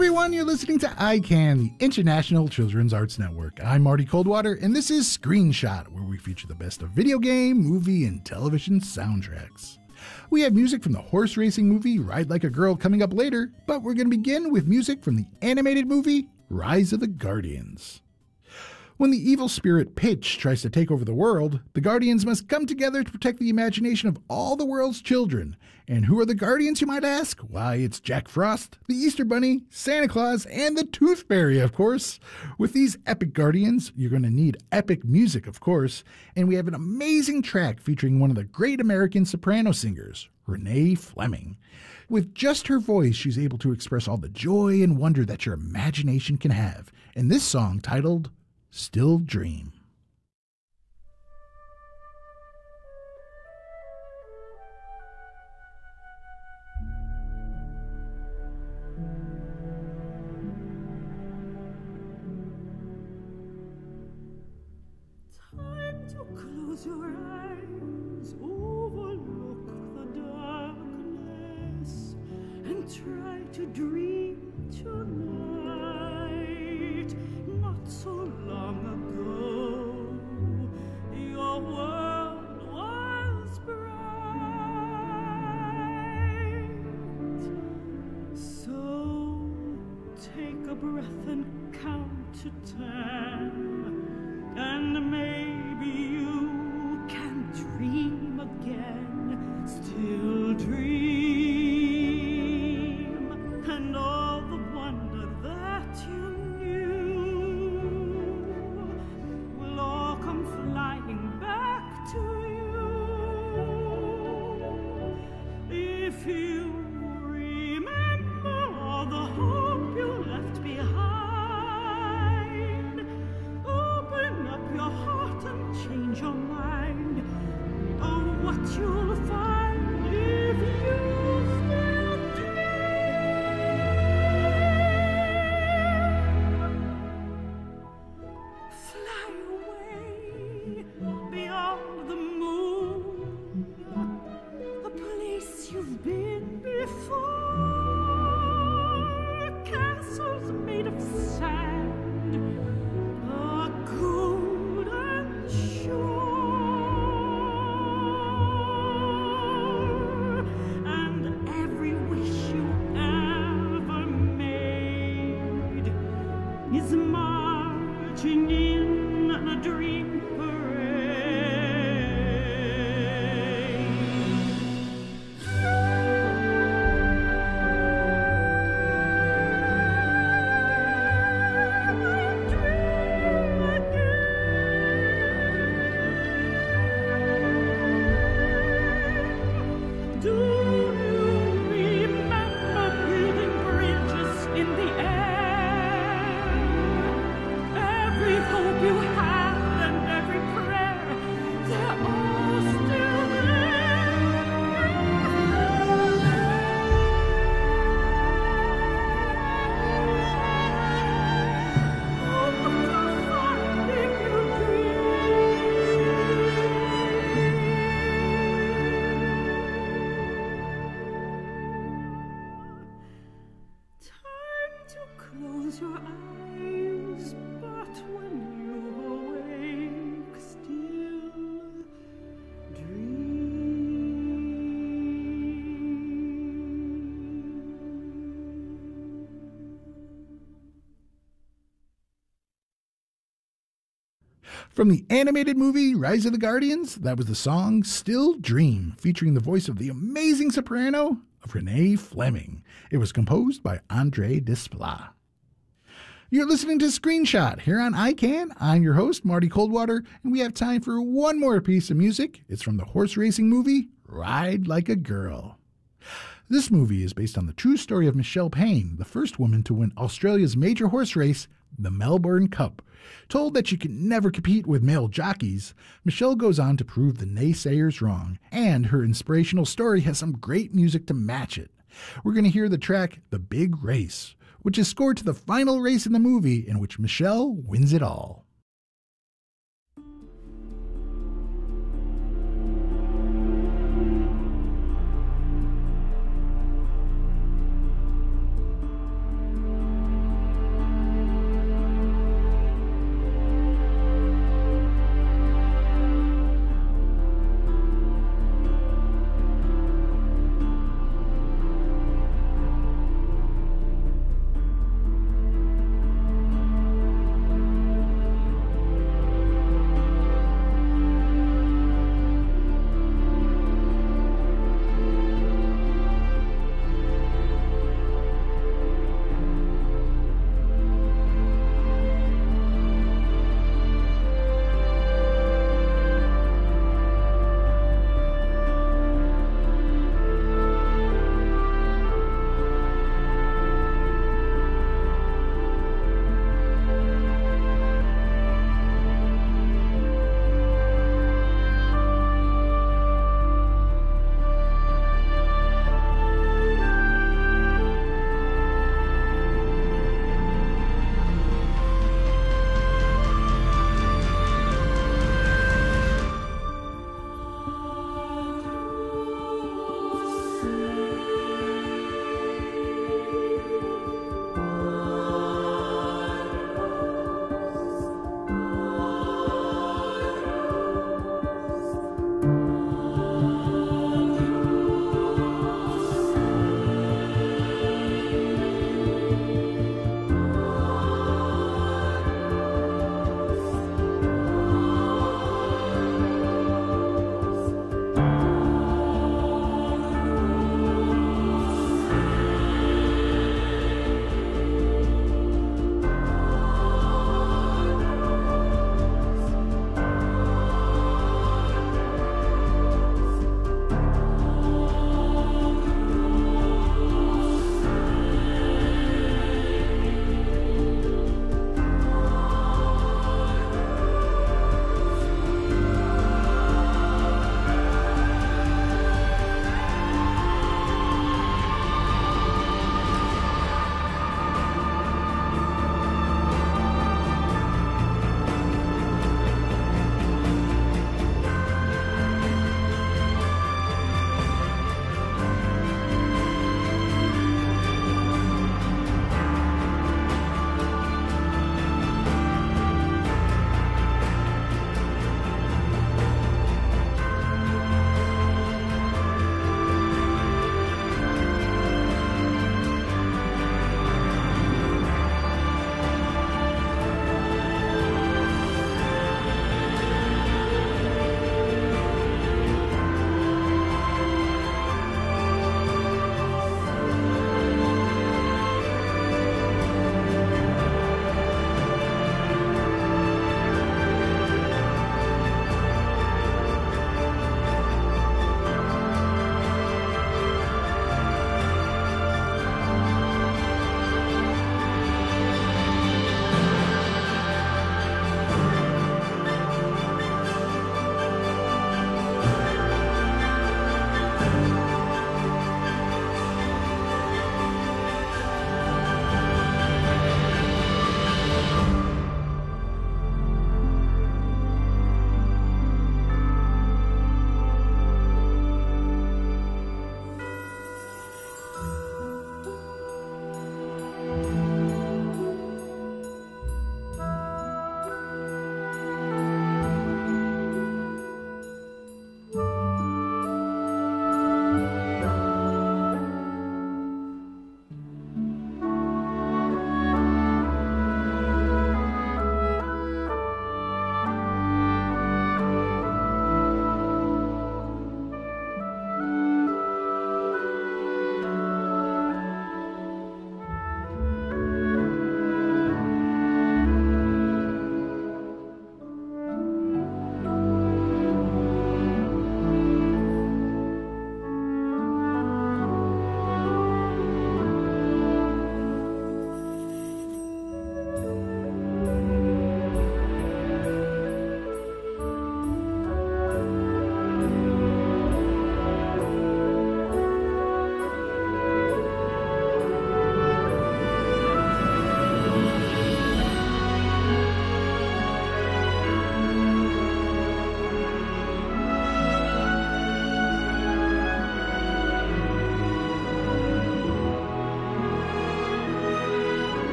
everyone, you're listening to ICANN, the International Children's Arts Network. I'm Marty Coldwater, and this is Screenshot, where we feature the best of video game, movie, and television soundtracks. We have music from the horse racing movie Ride Like a Girl coming up later, but we're going to begin with music from the animated movie Rise of the Guardians. When the evil spirit Pitch tries to take over the world, the Guardians must come together to protect the imagination of all the world's children. And who are the Guardians, you might ask? Why, it's Jack Frost, the Easter Bunny, Santa Claus, and the Tooth Fairy, of course. With these epic Guardians, you're going to need epic music, of course. And we have an amazing track featuring one of the great American soprano singers, Renee Fleming. With just her voice, she's able to express all the joy and wonder that your imagination can have. And this song, titled Still Dream. Time to close your eyes, overlook the darkness, and try to dream tonight. Not so long ago, your world was bright. So take a breath and count to 10, and maybe you can dream again. Still dream, and all the wonder that you will all come flying back to you. If you remember all the hope you left behind, open up your heart and change your mind. Oh, what you'll find if you still fly away beyond the moon, a place you've been before. Castles made of sand, a golden shore, and every wish you ever made is marching in a dream parade. Dream again. Do you remember building bridges in the air? Every hope you had and every prayer, they're all still there. Oh, what you'll find if you dream. Time to close your eyes, but when you awake, still dream. From the animated movie Rise of the Guardians, that was the song Still Dream, featuring the voice of the amazing soprano of Renee Fleming. It was composed by Andre Desplat. You're listening to Screenshot here on ICANN. I'm your host, Marty Coldwater, and we have time for one more piece of music. It's from the horse racing movie Ride Like a Girl. This movie is based on the true story of Michelle Payne, the first woman to win Australia's major horse race, the Melbourne Cup. Told that she can never compete with male jockeys, Michelle goes on to prove the naysayers wrong, and her inspirational story has some great music to match it. We're going to hear the track The Big Race, which is scored to the final race in the movie in which Michelle wins it all.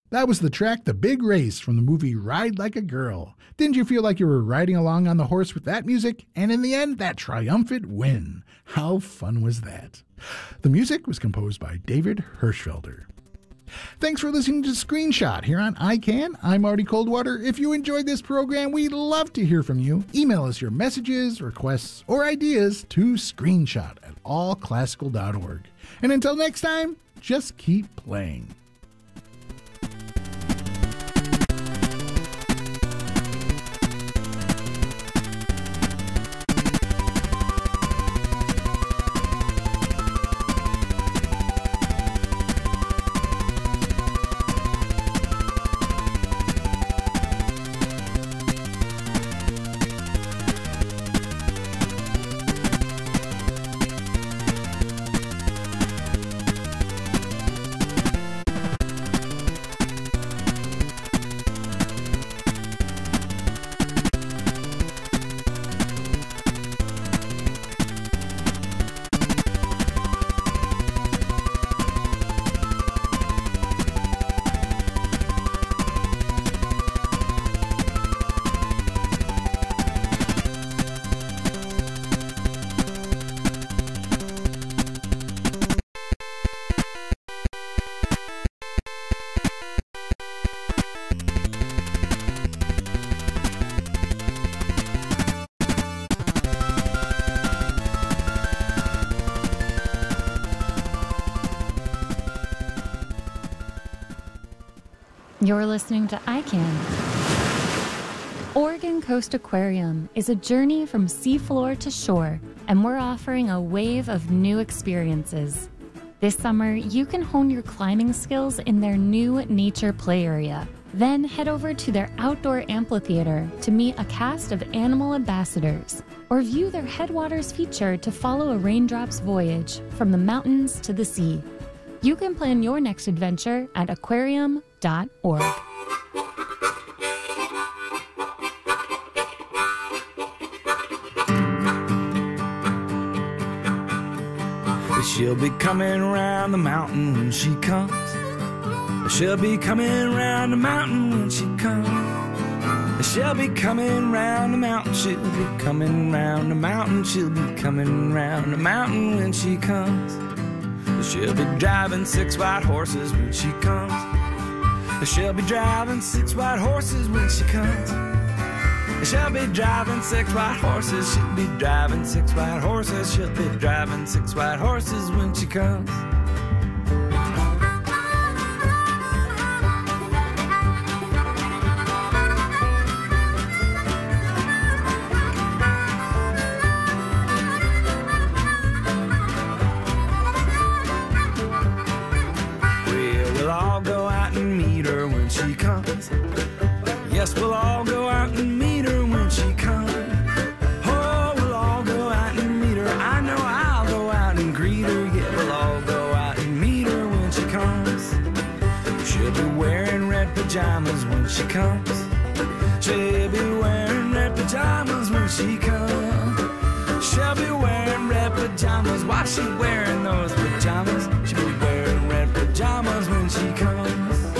That was the track The Big Race from the movie Ride Like a Girl. Didn't you feel like you were riding along on the horse with that music? And in the end, that triumphant win. How fun was that? The music was composed by David Hirschfelder. Thanks for listening to Screenshot here on iCan. I'm Marty Coldwater. If you enjoyed this program, we'd love to hear from you. Email us your messages, requests, or ideas to screenshot@allclassical.org. And until next time, just keep playing. You're listening to iCan. Oregon Coast Aquarium is a journey from seafloor to shore, and we're offering a wave of new experiences. This summer, you can hone your climbing skills in their new nature play area. Then head over to their outdoor amphitheater to meet a cast of animal ambassadors, or view their Headwaters feature to follow a raindrop's voyage from the mountains to the sea. You can plan your next adventure at aquarium.org. She'll be coming around the mountain when she comes. She'll be coming around the mountain when she comes. She'll be coming round the mountain. She'll be coming round the mountain. She'll be coming round the mountain when she comes. She'll be driving 6 white horses when she comes. She'll be driving 6 white horses when she comes. She'll be driving 6 white horses. She'll be driving 6 white horses. She'll be driving 6 white horses when she comes. Yes, we'll all go out and meet her when she comes. Oh, we'll all go out and meet her. I know I'll go out and greet her. Yeah, we'll all go out and meet her when she comes. She'll be wearing red pajamas when she comes. She'll be wearing red pajamas when she comes. She'll be wearing red pajamas. Why she wearing those pajamas? She'll be wearing red pajamas when she comes.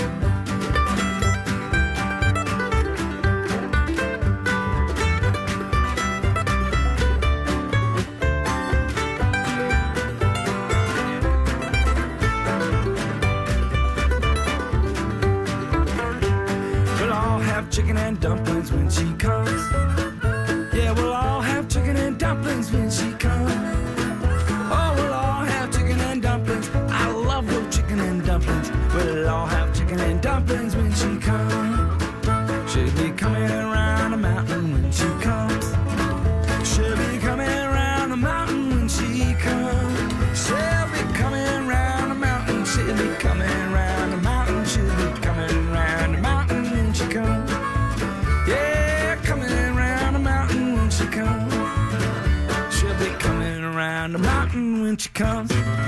Chicken and dumplings when she comes. Yeah, we'll all have chicken and dumplings when she comes. Oh, we'll all have chicken and dumplings. I love those chicken and dumplings. We'll all have chicken and dumplings when she comes. She'll be coming around the mountain when she comes. She'll be coming around the mountain when she comes. She'll be coming around the mountain. She'll be coming around the mountain. She'll be coming around the mountain when she comes. Yeah, coming around the mountain when she comes. She'll be coming around the mountain when she comes.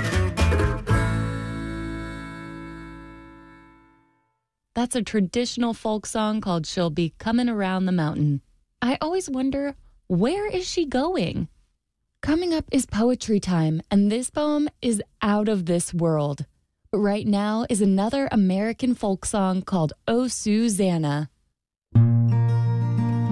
That's a traditional folk song called She'll Be Coming Around the Mountain. I always wonder, where is she going? Coming up is poetry time, and this poem is out of this world. Right now is another American folk song called Oh Susanna.